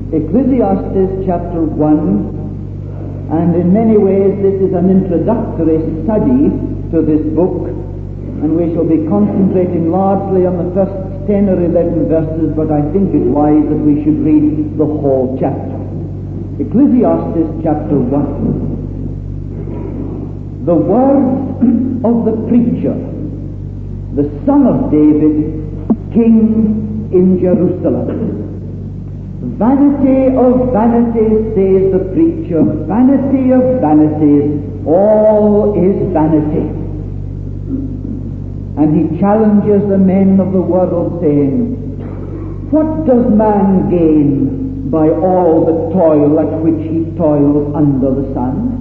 Ecclesiastes chapter 1, and in many ways this is an introductory study to this book, and we shall be concentrating largely on the first 10 or 11 verses, but I think it wise that we should read the whole chapter. Ecclesiastes chapter 1. The words of the preacher, the son of David, king in Jerusalem. Vanity of vanities, says the preacher, vanity of vanities, all is vanity. And he challenges the men of the world, saying, what does man gain by all the toil at which he toils under the sun?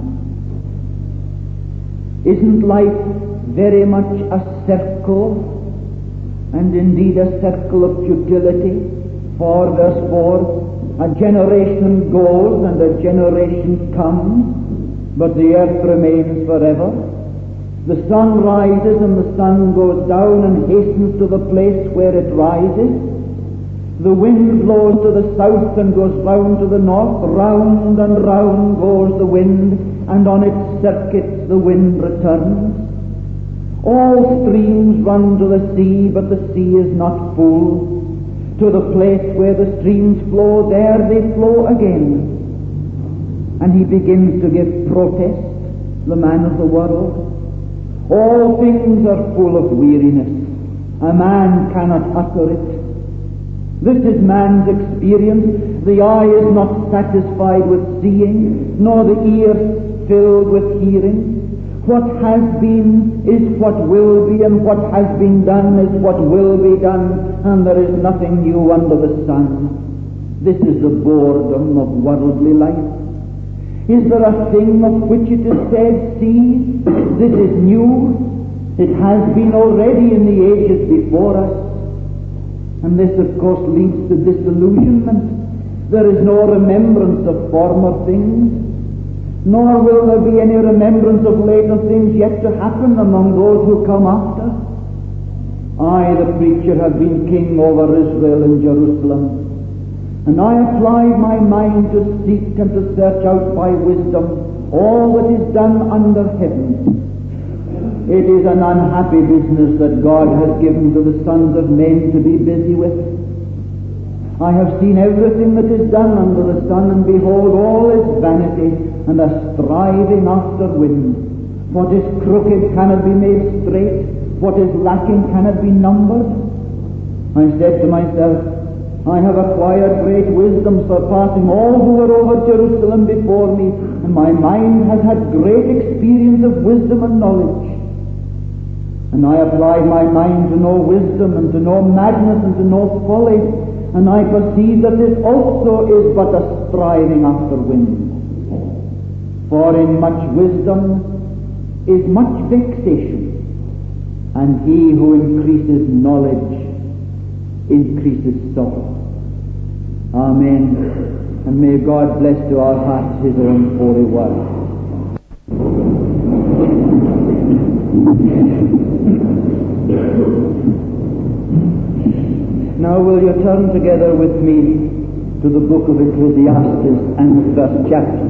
Isn't life very much a circle, and indeed a circle of futility? For verse 4, a generation goes and a generation comes, but the earth remains forever. The sun rises and the sun goes down and hastens to the place where it rises. The wind blows to the south and goes round to the north. Round and round goes the wind, and on its circuit the wind returns. All streams run to the sea, but the sea is not full. To the place where the streams flow, there they flow again. And he begins to give protest, the man of the world. All things are full of weariness. A man cannot utter it. This is man's experience. The eye is not satisfied with seeing, nor the ear filled with hearing. What has been is what will be, and what has been done is what will be done, and there is nothing new under the sun. This is the boredom of worldly life. Is there a thing of which it is said, see, this is new? It has been already in the ages before us. And this, of course, leads to disillusionment. There is no remembrance of former things, nor will there be any remembrance of later things yet to happen among those who come after. I, the preacher, have been king over Israel and Jerusalem, and I applied my mind to seek and to search out by wisdom all that is done under heaven. It is an unhappy business that God has given to the sons of men to be busy with. I have seen everything that is done under the sun, and behold, all is vanity and a striving after wind. What is crooked cannot be made straight. What is lacking cannot be numbered. I said to myself, I have acquired great wisdom, surpassing all who were over Jerusalem before me, and my mind has had great experience of wisdom and knowledge. And I applied my mind to know wisdom and to know madness and to know folly, and I perceive that this also is but a striving after wind. For in much wisdom is much vexation, and he who increases knowledge increases sorrow. Amen. And may God bless to our hearts his own holy word. Now will you turn together with me to the book of Ecclesiastes and the first chapter.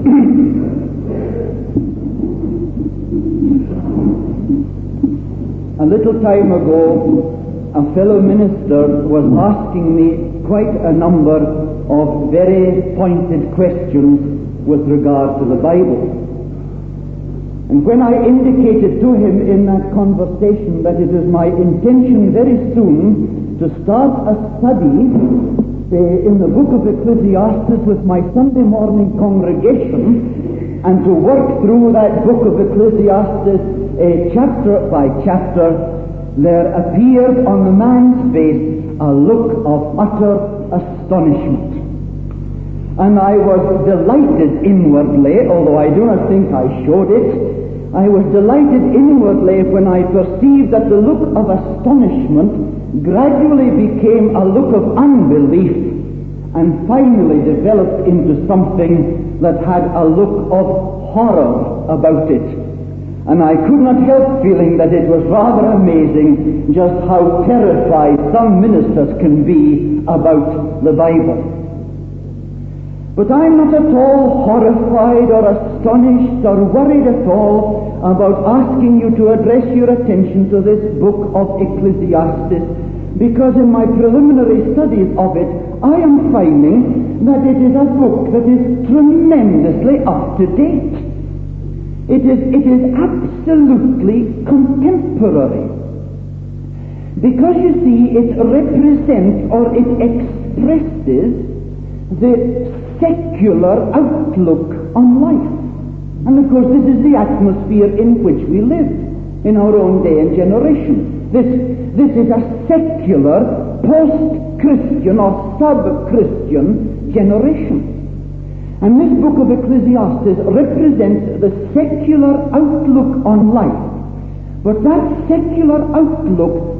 A little time ago, a fellow minister was asking me quite a number of very pointed questions with regard to the Bible. And when I indicated to him in that conversation that it is my intention very soon to start a study in the book of Ecclesiastes with my Sunday morning congregation, and to work through that book of Ecclesiastes chapter by chapter, there appeared on the man's face a look of utter astonishment. And I was delighted inwardly, although I do not think I showed it. I was delighted inwardly when I perceived that the look of astonishment gradually became a look of unbelief, and finally developed into something that had a look of horror about it. And I could not help feeling that it was rather amazing just how terrified some ministers can be about the Bible. But I'm not at all horrified or astonished or worried at all about asking you to address your attention to this book of Ecclesiastes, because in my preliminary studies of it, I am finding that it is a book that is tremendously up to date. It is absolutely contemporary. Because you see, it represents or it expresses the secular outlook on life. And of course this is the atmosphere in which we live in our own day and generation. This is a secular, post-Christian or sub-Christian generation. And this book of Ecclesiastes represents the secular outlook on life. But that secular outlook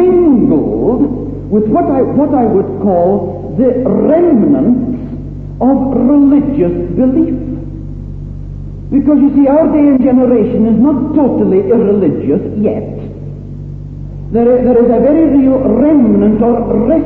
mingled with what I would call the remnants of religious belief. Because you see, our day and generation is not totally irreligious yet. There is a very real remnant or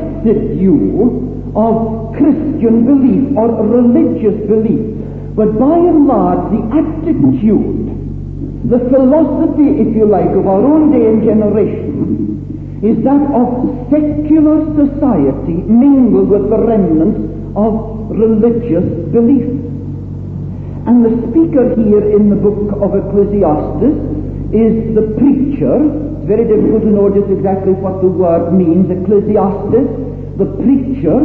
residue of Christian belief or religious belief. But by and large, the attitude, the philosophy, if you like, of our own day and generation is that of secular society mingled with the remnants of religious belief. And the speaker here in the book of Ecclesiastes is the preacher. It's very difficult to know just exactly what the word means. Ecclesiastes, the preacher.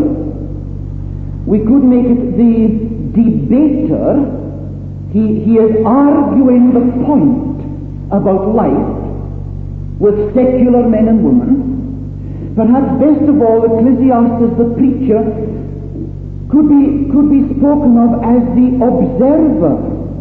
We could make it the debater. He is arguing the point about life with secular men and women. Perhaps best of all, Ecclesiastes, the preacher, could be spoken of as the observer.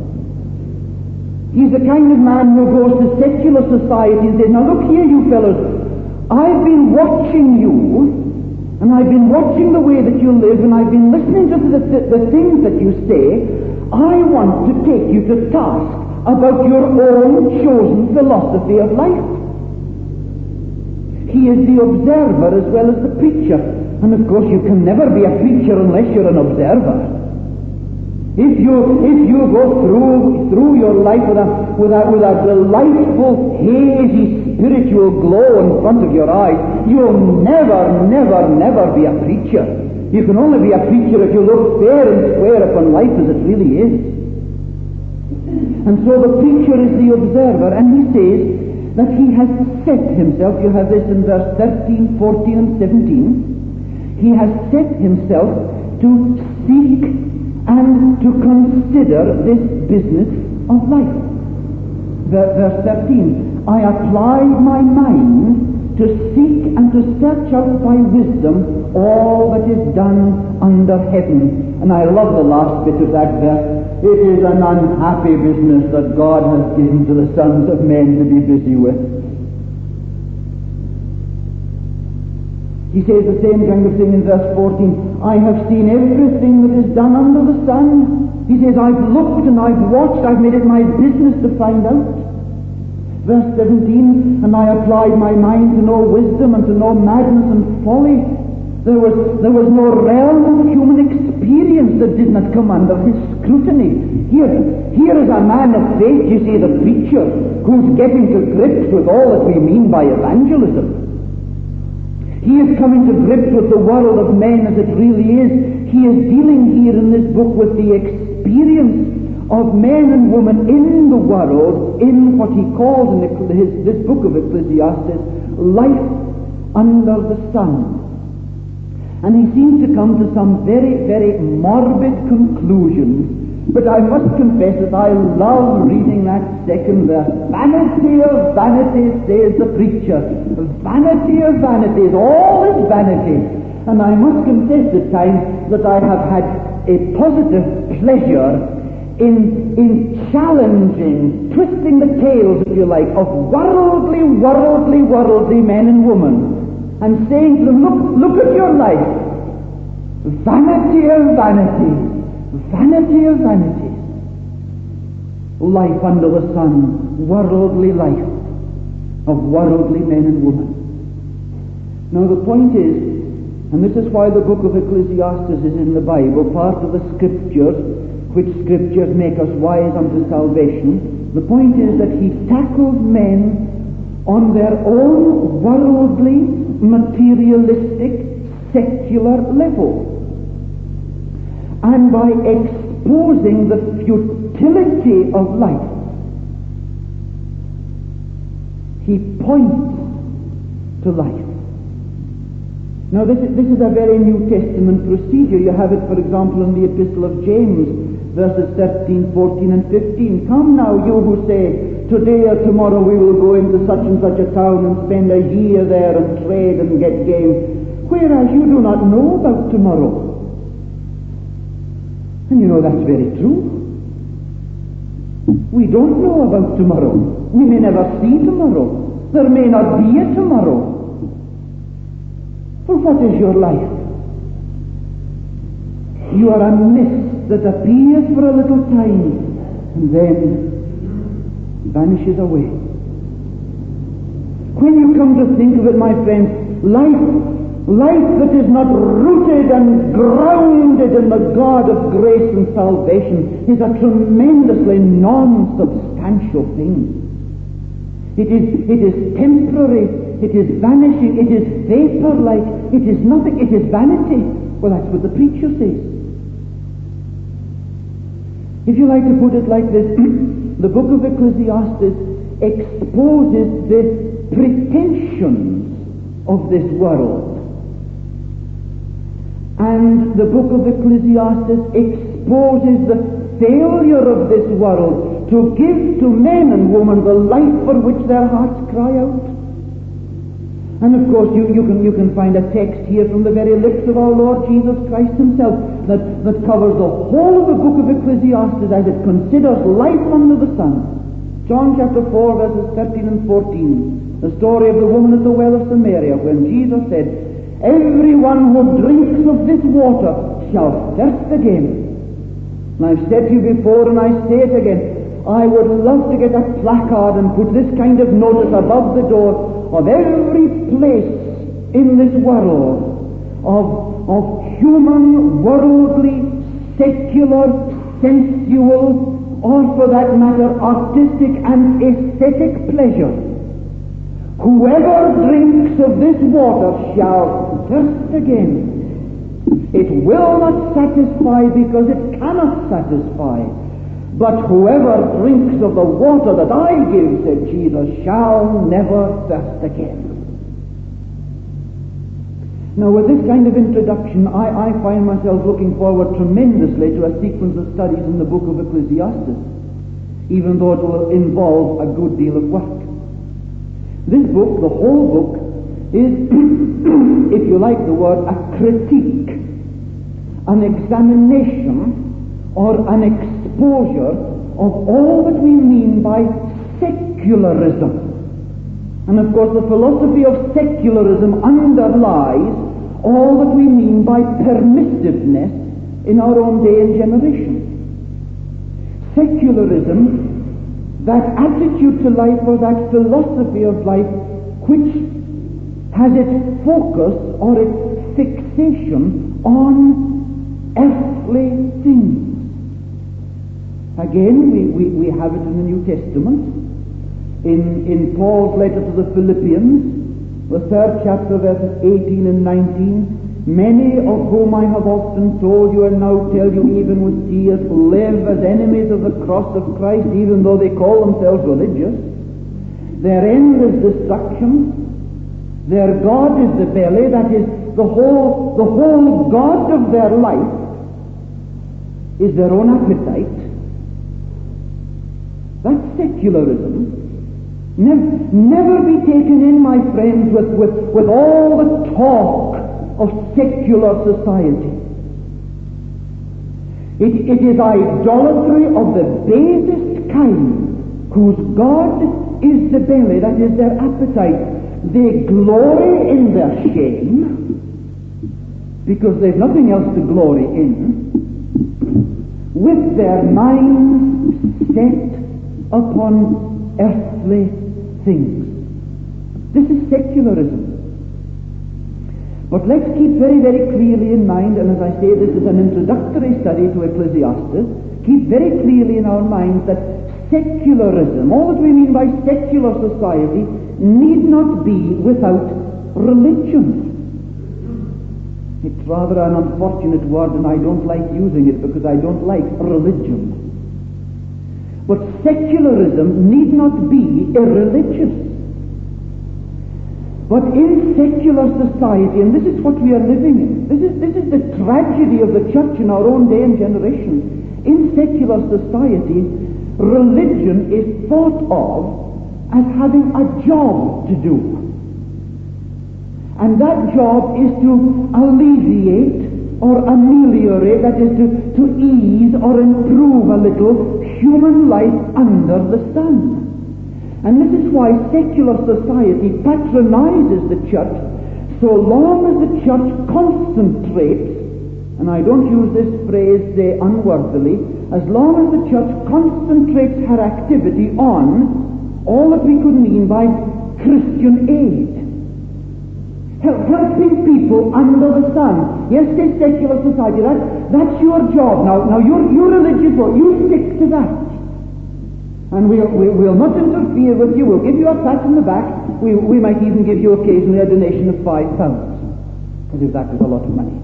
He's the kind of man who goes to secular society and says, now look here, you fellows, I've been watching you, and I've been watching the way that you live, and I've been listening to the things that you say. I want to take you to task about your own chosen philosophy of life. He is the observer as well as the preacher. And of course you can never be a preacher unless you're an observer. If you go through your life with a delightful, hazy, spiritual glow in front of your eyes, you'll never be a preacher. You can only be a preacher if you look fair and square upon life as it really is. And so the preacher is the observer, and he says that he has set himself, you have this in verse 13, 14 and 17, he has set himself to seek and to consider this business of life. Verse 13, I applied my mind to seek and to search out by wisdom all that is done under heaven. And I love the last bit of that verse. It is an unhappy business that God has given to the sons of men to be busy with. He says the same kind of thing in verse 14. I have seen everything that is done under the sun. He says, I've looked and I've watched, I've made it my business to find out. Verse 17, and I applied my mind to know wisdom and to know madness and folly. There was no realm of human experience that did not come under his scrutiny. Here is a man of faith, you see, the preacher, who's getting to grips with all that we mean by evangelism. He is coming to grips with the world of men as it really is. He is dealing here in this book with the experience of men and women in the world, in what he calls in this book of Ecclesiastes, life under the sun. And he seems to come to some very, very morbid conclusions. But I must confess that I love reading that second verse. Vanity of vanities, says the preacher. Vanity of vanities, all is vanity. And I must confess at times that I have had a positive pleasure in challenging, twisting the tails, if you like, of worldly men and women, and saying to them, look at your life. Vanity of vanities. Vanity of vanities. Life under the sun. Worldly life of worldly men and women. Now the point is And this is why the book of Ecclesiastes is in the Bible, part of the Scriptures, which Scriptures make us wise unto salvation. The point is that he tackles men on their own worldly, materialistic, secular level. And by exposing the futility of life, he points to life. Now this is a very New Testament procedure. You have it, for example, in the Epistle of James, verses 13, 14, and 15. Come now, you who say, today or tomorrow we will go into such and such a town and spend a year there and trade and get gain, whereas you do not know about tomorrow. And you know that's very true. We don't know about tomorrow. We may never see tomorrow. There may not be a tomorrow. For what is your life? You are a mist that appears for a little time and then vanishes away. When you come to think of it, my friends, life that is not rooted and grounded in the God of grace and salvation is a tremendously non-substantial thing. It is temporary, it is vanishing, it is vapor-like, it is nothing, it is vanity. Well, that's what the preacher says. If you like to put it like this, the book of Ecclesiastes exposes the pretensions of this world. And the book of Ecclesiastes exposes the failure of this world to give to men and women the life for which their hearts cry out. And of course you can find a text here from the very lips of our Lord Jesus Christ himself that covers the whole of the book of Ecclesiastes as it considers life under the sun. John chapter 4 verses 13 and 14, the story of the woman at the well of Samaria, when Jesus said, everyone who drinks of this water shall thirst again. And I've said to you before and I say it again, I would love to get a placard and put this kind of notice above the door of every place in this world of human, worldly, secular, sensual, or for that matter, artistic and aesthetic pleasure. Whoever drinks of this water shall thirst again. It will not satisfy because it cannot satisfy. But whoever drinks of the water that I give, said Jesus, shall never thirst again. Now, with this kind of introduction, I find myself looking forward tremendously to a sequence of studies in the book of Ecclesiastes, even though it will involve a good deal of work. This book, the whole book, is, if you like the word, a critique, an examination, or an exposure of all that we mean by secularism. And of course the philosophy of secularism underlies all that we mean by permissiveness in our own day and generation. Secularism, that attitude to life or that philosophy of life which has its focus or its fixation on earthly things. Again, we have it in the New Testament, in Paul's letter to the Philippians, the 3rd chapter, verses 18 and 19, many of whom I have often told you and now tell you even with tears, live as enemies of the cross of Christ, even though they call themselves religious. Their end is destruction. Their God is the belly, that is, the whole God of their life is their own appetite. That's secularism. Never be taken in, my friends, with all the talk of secular society. It is idolatry of the basest kind, whose God is the belly, that is their appetite. They glory in their shame, because there's nothing else to glory in, with their minds set upon earthly things. This is secularism. But let's keep very, very clearly in mind, and as I say, this is an introductory study to Ecclesiastes, keep very clearly in our minds that secularism, all that we mean by secular society, need not be without religion. It's rather an unfortunate word, and I don't like using it because I don't like religion. But secularism need not be irreligious. But in secular society, and this is what we are living in, this is the tragedy of the church in our own day and generation. In secular society, religion is thought of as having a job to do. And that job is to alleviate or ameliorate, that is to ease or improve a little human life under the sun. And this is why secular society patronizes the church so long as the church concentrates, and I don't use this phrase, say, unworthily, as long as the church concentrates her activity on all that we could mean by Christian aid. Helping people under the sun. Yes, say secular society, that's your job. Now you're religious, well, you stick to that. And we'll not interfere with you. We'll give you a pat on the back. We might even give you occasionally a donation of £5, as if that was a lot of money.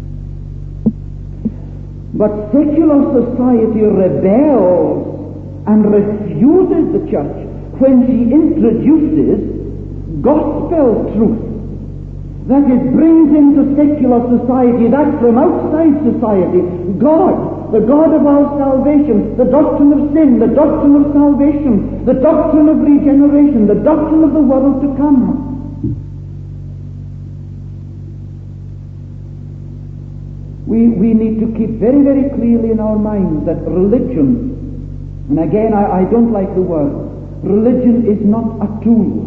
But secular society rebels and refuses the church when she introduces gospel truth. That it brings into secular society that from outside society, God, the God of our salvation, the doctrine of sin, the doctrine of salvation, the doctrine of regeneration, the doctrine of the world to come. We need to keep very, very clearly in our minds that religion, and again I don't like the word, religion is not a tool.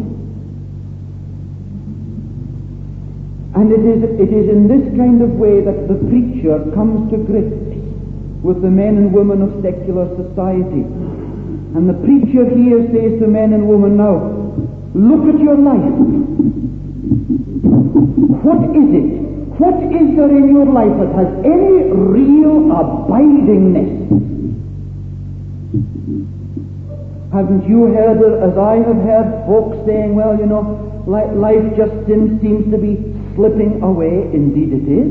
And it is in this kind of way that the preacher comes to grips with the men and women of secular society. And the preacher here says to men and women, now, look at your life. What is it? What is there in your life that has any real abidingness? Haven't you heard, as I have heard, folks saying, well, you know, life just seems to be slipping away? Indeed it is.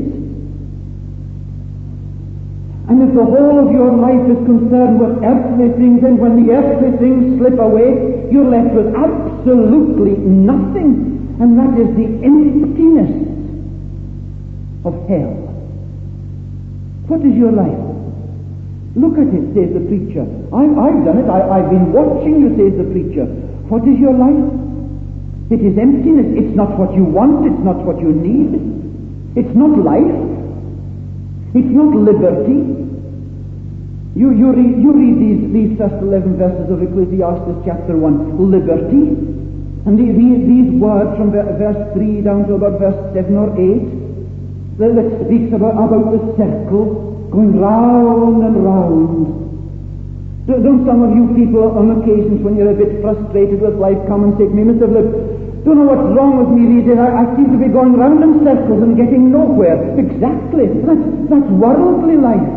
And if the whole of your life is concerned with earthly things, then when the earthly things slip away, you're left with absolutely nothing. And that is the emptiness of hell. What is your life? Look at it, says the preacher. I've done it. I've been watching you, says the preacher. What is your life? It is emptiness. It's not what you want. It's not what you need. It's not life. It's not liberty. You read these first 11 verses of Ecclesiastes chapter 1, liberty. And these words from verse 3 down to about verse 7 or 8, that speaks about the circle going round and round. Don't some of you people on occasions when you're a bit frustrated with life come and say to me, Mr. Flip, don't know what's wrong with me these days. I seem to be going round in circles and getting nowhere. Exactly. That's worldly life.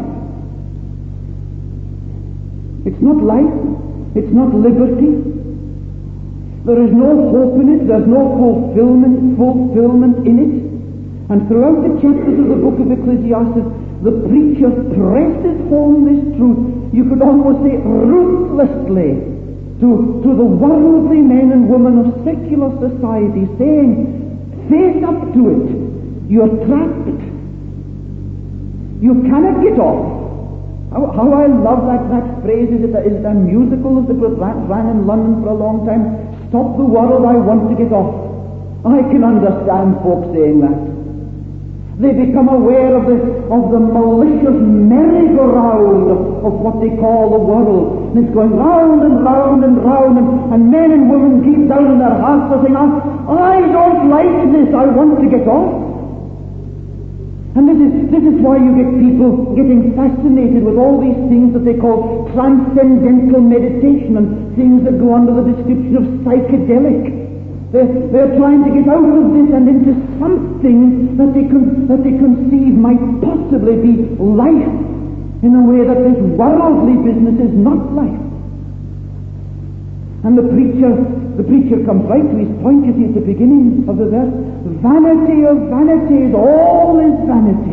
It's not life. It's not liberty. There is no hope in it. There's no fulfillment in it. And throughout the chapters of the book of Ecclesiastes, the preacher presses home this truth, you could almost say ruthlessly, to the worldly men and women of secular society, saying, face up to it. You're trapped. You cannot get off. How I love that phrase. Is it a musical that ran in London for a long time? Stop the world, I want to get off. I can understand folks saying that. They become aware of the malicious merry-go-round of what they call the world. And it's going round and round and round, and men and women deep down in their hearts are saying, I don't like this, I want to get off. And this is why you get people getting fascinated with all these things that they call transcendental meditation and things that go under the description of psychedelic. They're trying to get out of this and into something that they conceive might possibly be life in a way that this worldly business is not life. And the preacher comes right to his point, you see, at the beginning of the verse. Vanity of vanities, all is vanity.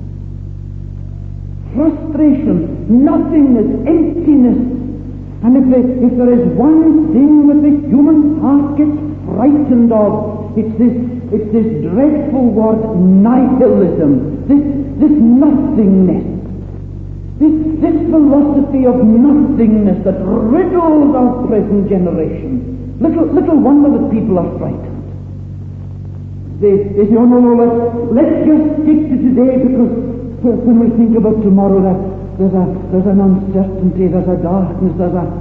Frustration, nothingness, emptiness. And if there is one thing that the human heart gets frightened of, it's this dreadful word nihilism, this nothingness, this philosophy of nothingness that riddles our present generation. Little wonder that people are frightened. They say, oh no, let's just stick to today, because when we think about tomorrow, there's an uncertainty, there's a darkness,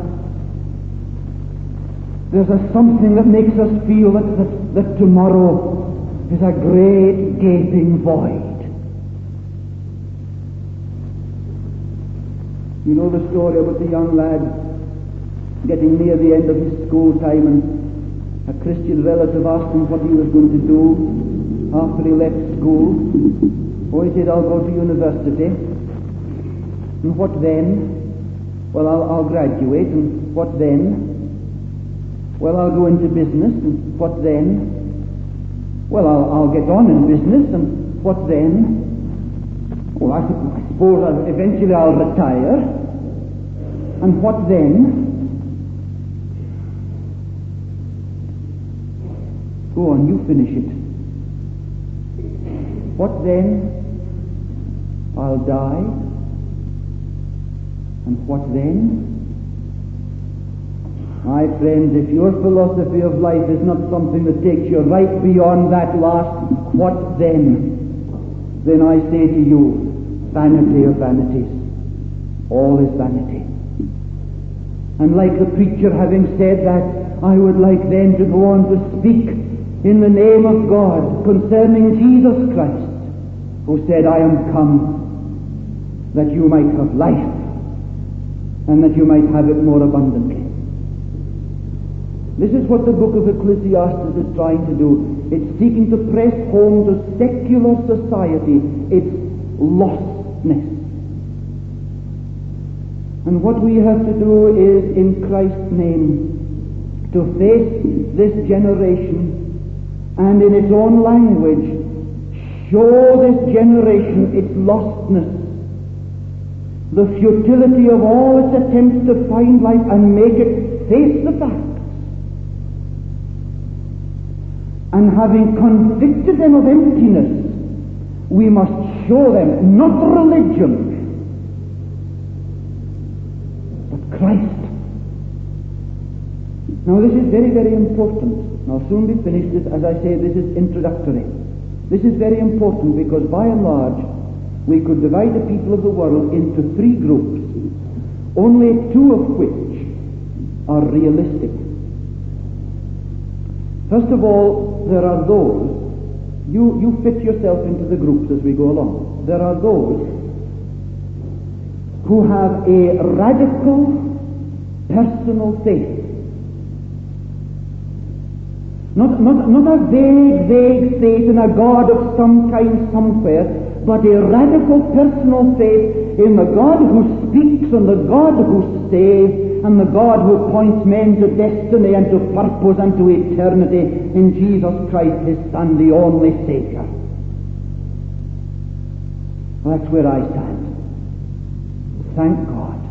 there's a something that makes us feel that tomorrow is a great gaping void. You know the story about the young lad getting near the end of his school time, and a Christian relative asked him what he was going to do after he left school. Oh, he said, I'll go to university. And what then? Well, I'll graduate. And what then? Well, I'll go into business. And what then? Well, I'll get on in business. And what then? Well, I suppose eventually I'll retire. And what then? Go on, you finish it. What then? I'll die. And what then? My friends, if your philosophy of life is not something that takes you right beyond that last what then I say to you, vanity of vanities, all is vanity. And like the preacher having said that, I would like then to go on to speak in the name of God concerning Jesus Christ, who said, I am come that you might have life, and that you might have it more abundantly. This is what the book of Ecclesiastes is trying to do. It's seeking to press home to secular society its lostness. And what we have to do is, in Christ's name, to face this generation and in its own language show this generation its lostness, the futility of all its attempts to find life, and make it face the facts. And having convicted them of emptiness, we must show them not religion, but Christ. Now this is very, very important. I'll soon be finished. As I say, this is introductory. This is very important because by and large, we could divide the people of the world into three groups, only two of which are realistic. First of all, there are those, you fit yourself into the groups as we go along. There are those who have a radical personal faith. Not a vague faith in a God of some kind somewhere, but a radical personal faith in the God who speaks and the God who saves and the God who points men to destiny and to purpose and to eternity in Jesus Christ, His Son, the only Savior. That's where I stand. Thank God.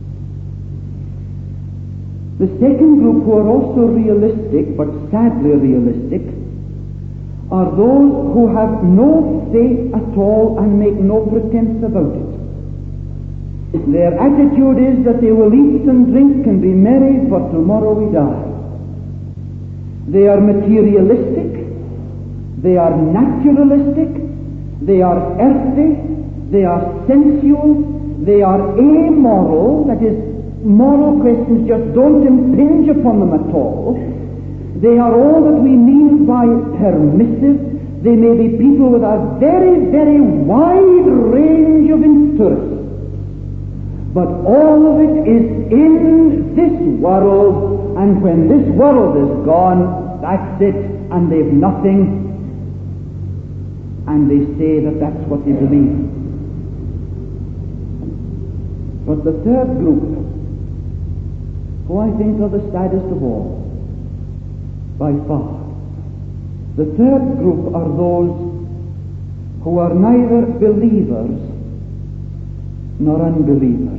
The second group, who are also realistic, but sadly realistic, are those who have no faith at all and make no pretense about it. Their attitude is that they will eat and drink and be merry, for tomorrow we die. They are materialistic, they are naturalistic, they are earthy, they are sensual, they are amoral, that is, moral questions just don't impinge upon them at all. They are all that we mean by permissive. They may be people with a very, very wide range of interests. But all of it is in this world, and when this world is gone, that's it, and they've nothing, and they say that that's what they believe. But the third group, who I think are the saddest of all, by far, the third group are those who are neither believers nor unbelievers.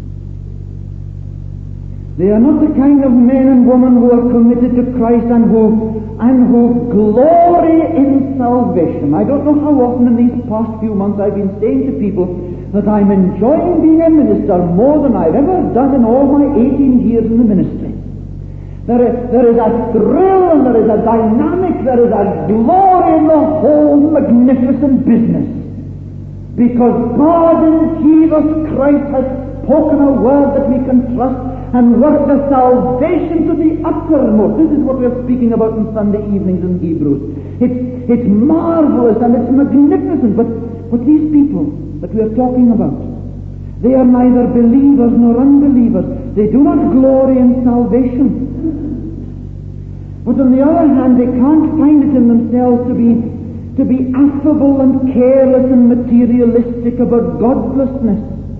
They are not the kind of men and women who are committed to Christ and who glory in salvation. I don't know how often in these past few months I've been saying to people that I'm enjoying being a minister more than I've ever done in all my 18 years in the ministry. There is a thrill and there is a dynamic, there is a glory in the whole magnificent business. Because God in Jesus Christ has spoken a word that we can trust and work the salvation to the uttermost. This is what we're speaking about on Sunday evenings in Hebrews. It's marvelous and it's magnificent, but these people that we are talking about, they are neither believers nor unbelievers. They do not glory in salvation. But on the other hand, they can't find it in themselves to be affable and careless and materialistic about godlessness.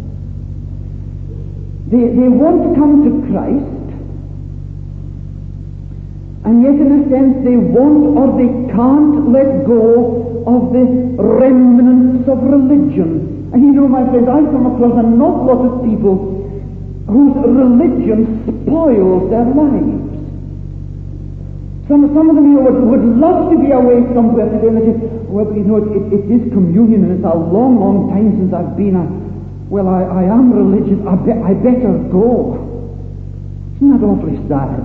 They won't come to Christ, and yet in a sense they won't or they can't let go of the remnants of religion. And you know, my friends, I've come across an awful lot of people whose religion spoils their lives. Some of them, you know, would love to be away somewhere today, and they say, well, you know, it is communion, and it's a long, long time since I've been. Well, I am religious. I better go. Isn't that awfully sad?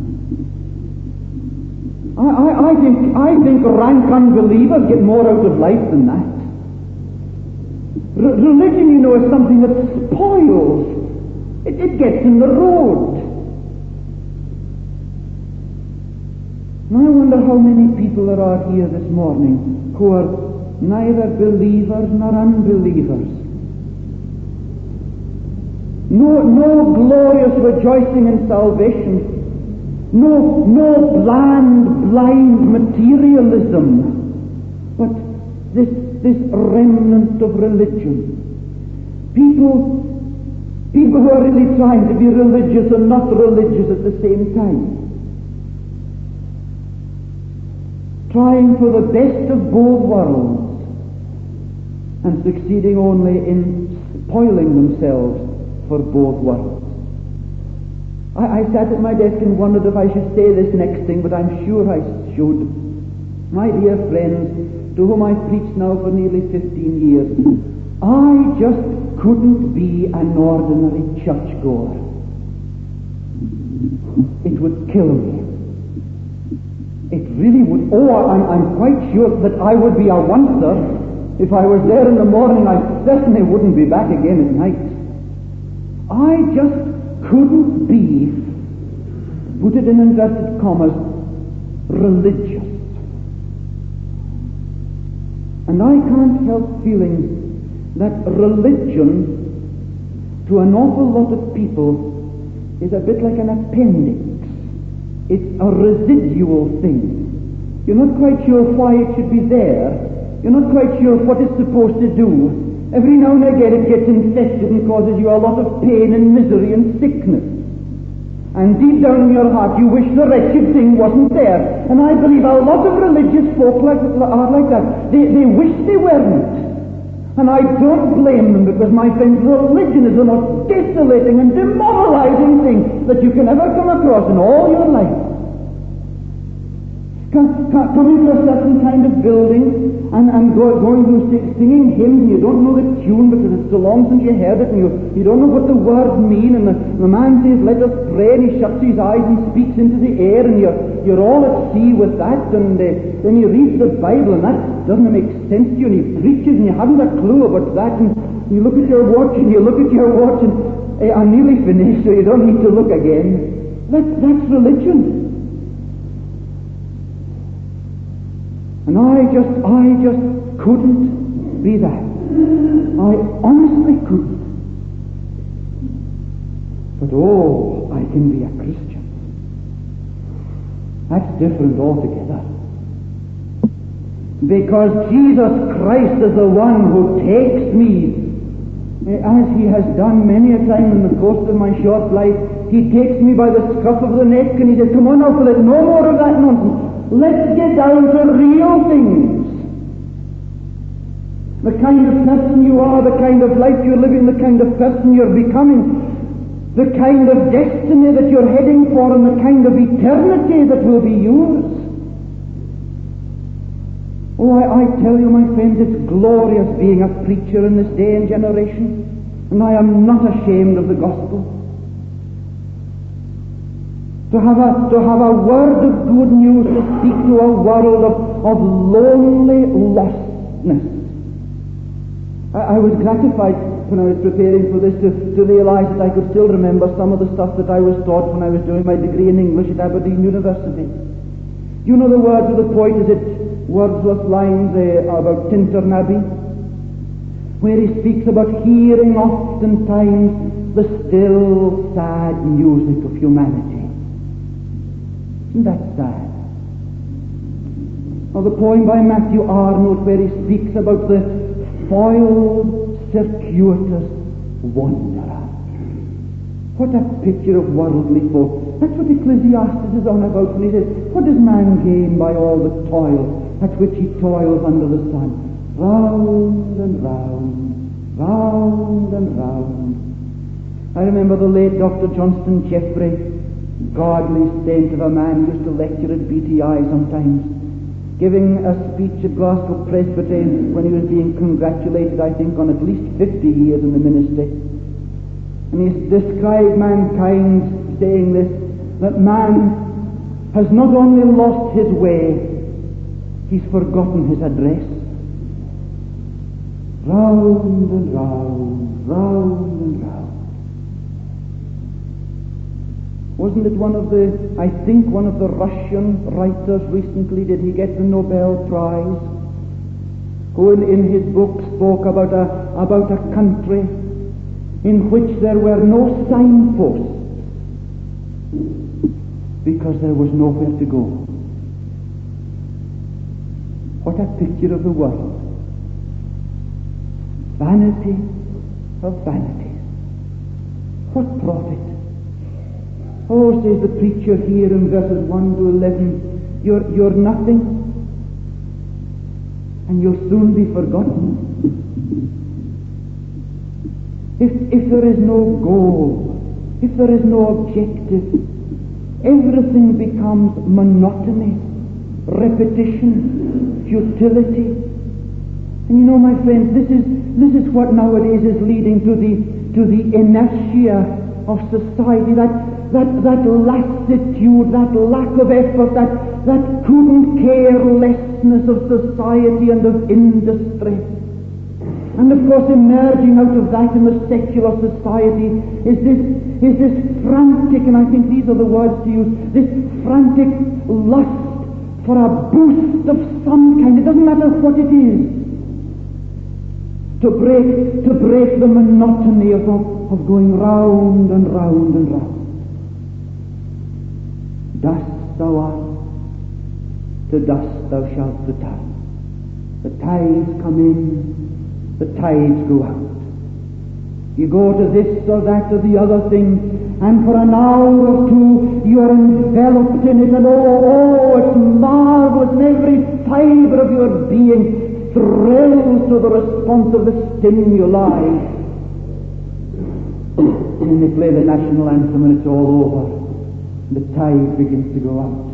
I think rank unbelievers get more out of life than that. Religion, you know, is something that spoils. It gets in the road. And I wonder how many people there are here this morning who are neither believers nor unbelievers. No glorious rejoicing in salvation. No bland, blind materialism. But this remnant of religion. People who are really trying to be religious and not religious at the same time. Trying for the best of both worlds and succeeding only in spoiling themselves for both worlds. I sat at my desk and wondered if I should say this next thing, but I'm sure I should. My dear friends, to whom I've preached now for nearly 15 years, I just couldn't be an ordinary churchgoer. It would kill me. It really would. I'm quite sure that I would be a wonder. If I was there in the morning, I certainly wouldn't be back again at night. I just couldn't be, put it in inverted commas, religious. And I can't help feeling that religion, to an awful lot of people, is a bit like an appendix. It's a residual thing. You're not quite sure why it should be there. You're not quite sure what it's supposed to do. Every now and again it gets infested and causes you a lot of pain and misery and sickness. And deep down in your heart you wish the wretched thing wasn't there. And I believe a lot of religious folk are like that. They wish they weren't. And I don't blame them, because my friends, religion is the most desolating and demoralizing thing that you can ever come across in all your life. Come into a certain kind of building and going through singing hymns, and you don't know the tune because it's so long since you heard it, and you don't know what the words mean, and the man says, let us pray, and he shuts his eyes and speaks into the air, and you're all at sea with that, and then he reads the Bible, and that doesn't make sense to you, and he preaches, and you haven't a clue about that, and you look at your watch, and I'm nearly finished, so you don't need to look again. That's religion. And I just couldn't be that. I honestly couldn't. But I can be a Christian. That's different altogether. Because Jesus Christ is the one who takes me, as he has done many a time in the course of my short life. He takes me by the scruff of the neck and he says, come on now, Philip, no more of that nonsense. Let's get down to real things. The kind of person you are, the kind of life you're living, the kind of person you're becoming, the kind of destiny that you're heading for, and the kind of eternity that will be yours. Oh, I tell you, my friends, it's glorious being a preacher in this day and generation, and I am not ashamed of the gospel. To have a word of good news to speak to a world of lonely lostness. I was gratified when I was preparing for this to realize that I could still remember some of the stuff that I was taught when I was doing my degree in English at Aberdeen University. You know the words of the poet, is it Wordsworth's lines about Tintern Abbey, where he speaks about hearing oftentimes the still sad music of humanity. Isn't that sad? Or the poem by Matthew Arnold, where he speaks about the foiled, circuitous wanderer. What a picture of worldly folk. That's what Ecclesiastes is on about when he says, what does man gain by all the toil at which he toils under the sun? Round and round, round and round. I remember the late Dr. Johnston Jeffrey, godly saint of a man, used to lecture at BTI sometimes, giving a speech at Glasgow Presbyterian when he was being congratulated, I think, on at least 50 years in the ministry. And he described mankind saying this, that man has not only lost his way, he's forgotten his address. Round and round, round and round. Wasn't it one of the Russian writers recently, did he get the Nobel Prize, who in his book spoke about a country in which there were no signposts because there was nowhere to go. What a picture of the world. Vanity of vanities. What profit? Oh, says the preacher here in verses 1 to 11, you're nothing, and you'll soon be forgotten. If there is no goal, if there is no objective, everything becomes monotony, repetition, futility. And you know, my friends, this is what nowadays is leading to the inertia of society, that lassitude, that lack of effort, that couldn't care lessness of society and of industry. And of course, emerging out of that in the secular society is this frantic, and I think these are the words to use, this frantic lust for a boost of some kind. It doesn't matter what it is. To break the monotony of going round and round and round. Dust thou art, to dust thou shalt return. The tides come in, the tides go out. You go to this or that or the other thing, and for an hour or two you are enveloped in it, and oh, it's marvelous, and every fibre of your being thrills to the response of the stimuli. And they play the national anthem and it's all over. And the tide begins to go out.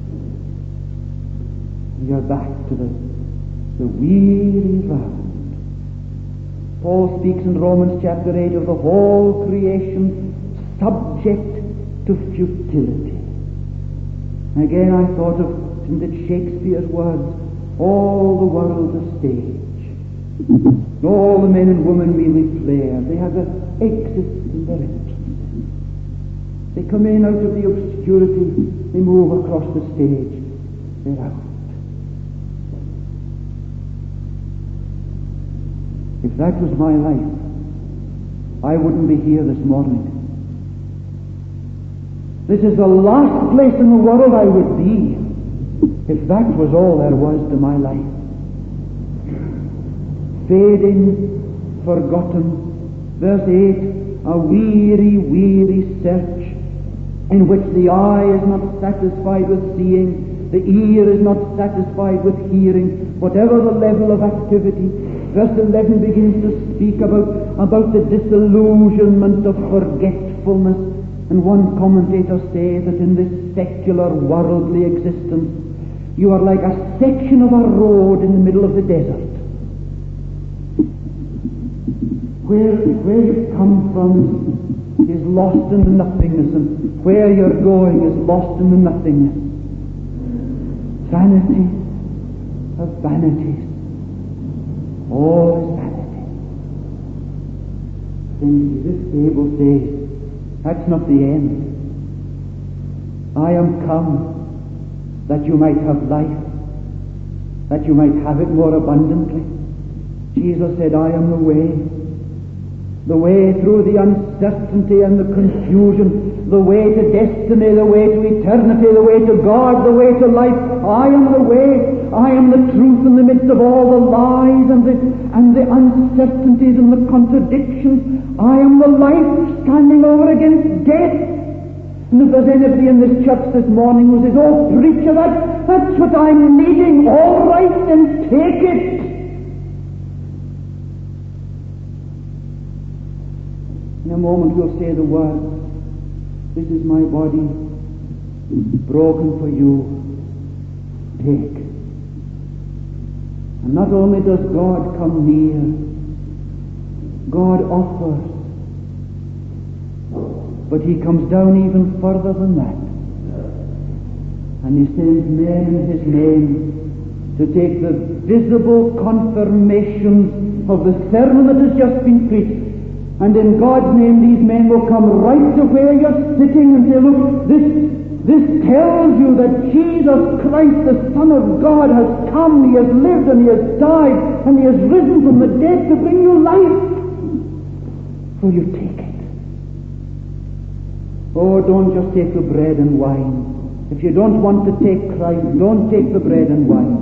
And you're back to the weary round. Paul speaks in Romans chapter 8 of the whole creation subject to futility. And again I thought of, isn't it Shakespeare's words, all the world's a stage. And all the men and women really play. They have their exits and their entrances. They come in out of the obscurity, they move across the stage, they're out. If that was my life, I wouldn't be here this morning. This is the last place in the world I would be if that was all there was to my life. Fading, forgotten. Verse 8, a weary, weary search in which the eye is not satisfied with seeing, the ear is not satisfied with hearing, whatever the level of activity. Verse 11 begins to speak about the disillusionment of forgetfulness. And one commentator says that in this secular, worldly existence, you are like a section of a road in the middle of the desert. Where you come from is lost in the nothingness, and where you're going is lost in the nothingness. Vanity of vanities. All is vanity. Then this table says, that's not the end. I am come that you might have life, that you might have it more abundantly. Jesus said, I am the way through the uncertainty and the confusion, the way to destiny, the way to eternity, the way to God, the way to life. I am the way, I am the truth in the midst of all the lies and the uncertainties and the contradictions. I am the life standing over against death. And if there's anybody in this church this morning who says, oh preacher, that's what I'm needing, all right, then take it. In a moment we'll say the words, this is my body, broken for you, take. And not only does God come near, God offers, but he comes down even further than that. And he sends men in his name to take the visible confirmations of the sermon that has just been preached. And in God's name these men will come right to where you're sitting and say, look, this tells you that Jesus Christ, the Son of God, has come, he has lived and he has died and he has risen from the dead to bring you life. Will you take it? Oh, don't just take the bread and wine. If you don't want to take Christ, don't take the bread and wine.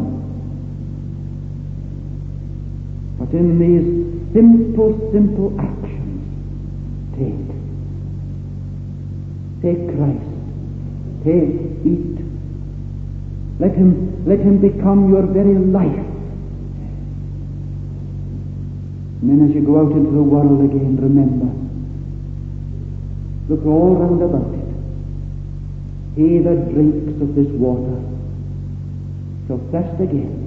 But in these simple actions, take Christ. Take, eat. Let him become your very life. And then as you go out into the world again, remember, look all round about it. He that drinks of this water shall thirst again.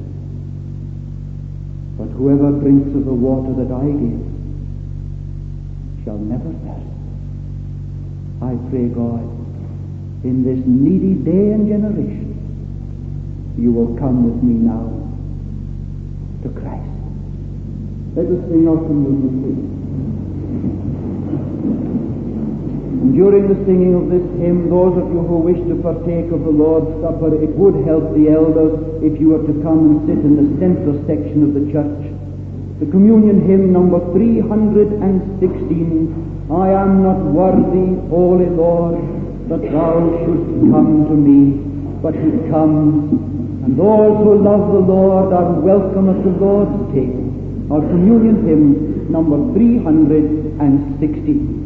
But whoever drinks of the water that I give shall never thirst. I pray, God, in this needy day and generation, you will come with me now to Christ. Let us sing our communion, please. And during the singing of this hymn, those of you who wish to partake of the Lord's Supper, it would help the elders if you were to come and sit in the center section of the church. The communion hymn number 316, I am not worthy, Holy Lord, that thou shouldst come to me, but he comes, and those who love the Lord are welcome at the Lord's table. Our communion hymn number 316.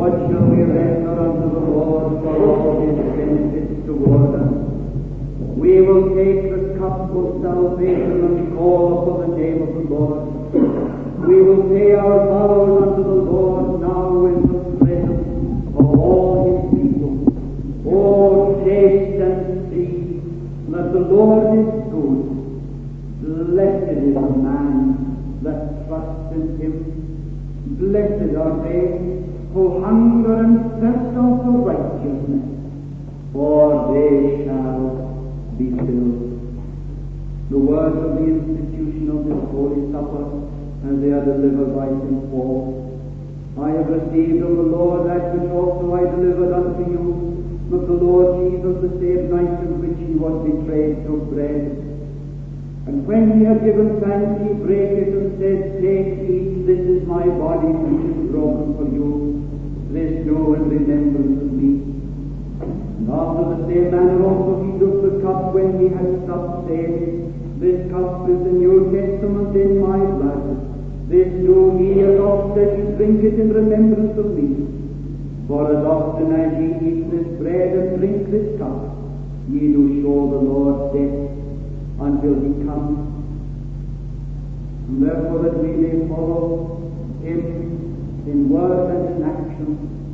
What shall we render unto the Lord for all his benefits toward us? We will take the cup of salvation and call upon the name of the Lord. We will pay our vows unto the Lord now in the presence of all his people. Oh, taste and see that the Lord is good. Blessed is the man that trusts in him. Blessed are they who hunger and thirst after righteousness, for they shall be filled. The words of the institution of this Holy Supper, as they are delivered by St. Paul. I have received of the Lord that which also I delivered unto you, that the Lord Jesus, the same night in which he was betrayed, took bread. And when he had given thanks, he brake it and said, Take, eat, this is my body which is broken for you. This do in remembrance of me. And after the same manner also he took the cup when he had supped, saying, This cup is the New Testament in my blood. This do ye as oft as ye drink it in remembrance of me. For as often as ye eat this bread and drink this cup, ye do show the Lord's death until he comes. And therefore that we may follow him in word and in action,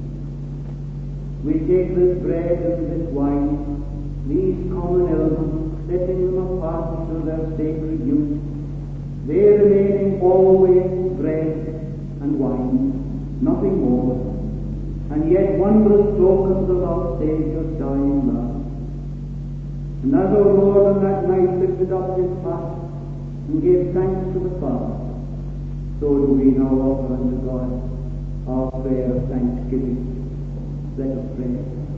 we take this bread and this wine, these common elements, setting them apart to their sacred use, they remaining always bread and wine, nothing more, and yet wondrous tokens of our Saviour's dying love. And as our Lord on that night lifted up his heart and gave thanks to the Father, so do we now offer unto God our prayer of thanksgiving. Let us pray.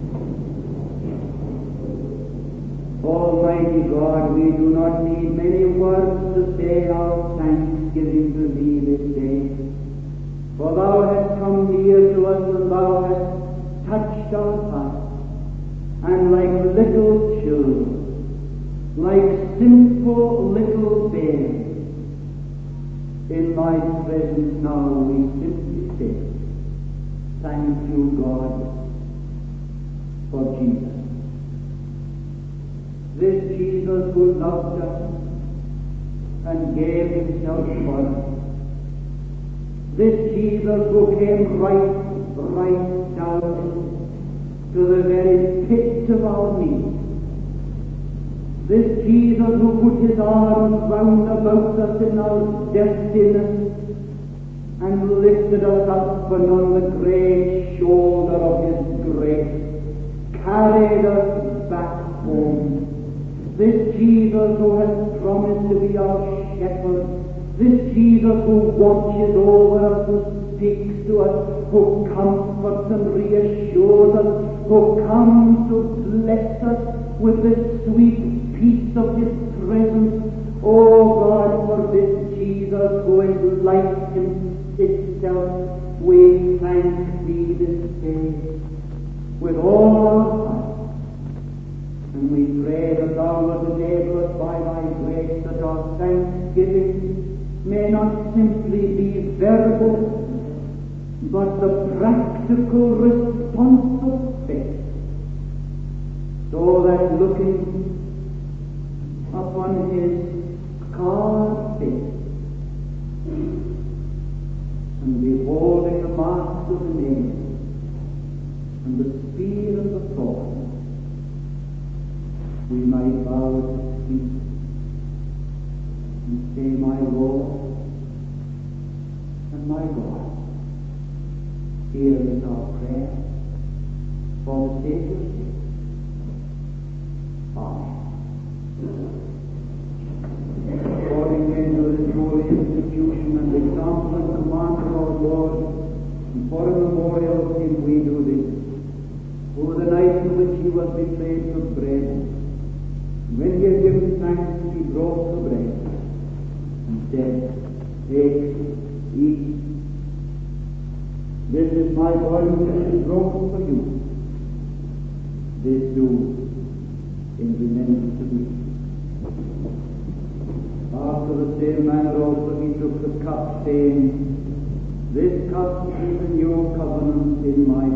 Almighty God, we do not need many words to say our thanksgiving to thee this day, for thou hast come near to us and thou hast touched our hearts, and like little children, like simple little babes, in thy presence now we simply say, thank you, God, for Jesus. This Jesus who loved us and gave himself for us. This Jesus who came right down to the very pit of our need. This Jesus who put his arms round about us in our dirtiness and lifted us up and on the great shoulder of his grace carried us back home. This Jesus who has promised to be our shepherd, this Jesus who watches over us, who speaks to us, who comforts and reassures us, who comes to bless us with the sweet peace of his presence. Oh God, for this Jesus who is life itself, we thank thee this day with all our heart. And we pray that thou wilt enable us by thy grace that our thanksgiving may not simply be verbal, but the practical response of faith, so that looking upon his scarred face and beholding the marks of the nails and the spear of the thorn, we might bow at his feet and say, my Lord and my God, here is our prayer for the Savior's sake. Amen. According then to this holy institution and example and command of our Lord, and for a memorial of him we do this, who the night in which he was betrayed took bread. When he had given thanks, he broke the bread and said, Take, eat. This is my body which is broken for you. This do in remembrance of me. After the same manner also he took the cup, saying, This cup is the new covenant in my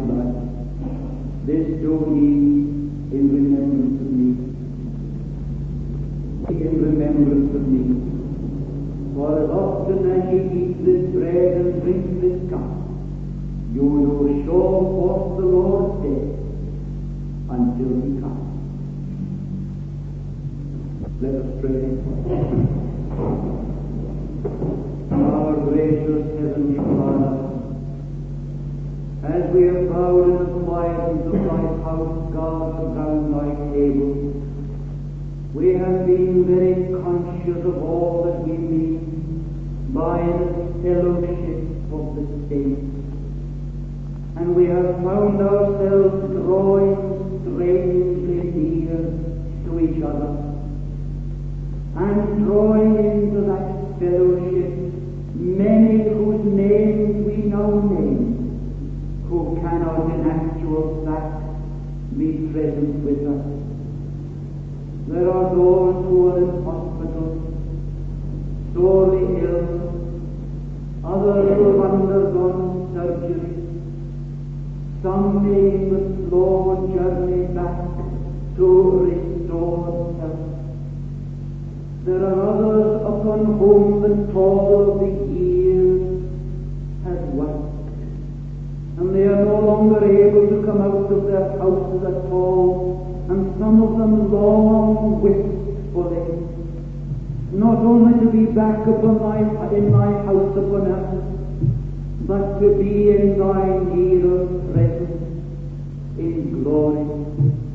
show forth the Lord's day until he comes. Let us pray. Our gracious Heavenly Father, as we have bowed in the quietness of thy house, gathered round thy table, we have been very conscious of all that we meet by the fellowship of the saints. And we have found ourselves drawing strangely near to each other, and drawing into that fellowship many whose names we now name, who cannot in actual fact be present with us. There are those who are in hospitals, sorely ill, others who have undergone surgery, some making the slow journey back to restore health. There are others upon whom the toll of the years has waxed, and they are no longer able to come out of their houses at all, and some of them long wistfully, not only to be back in thy house upon earth, but to be in thy nearer presence in glory.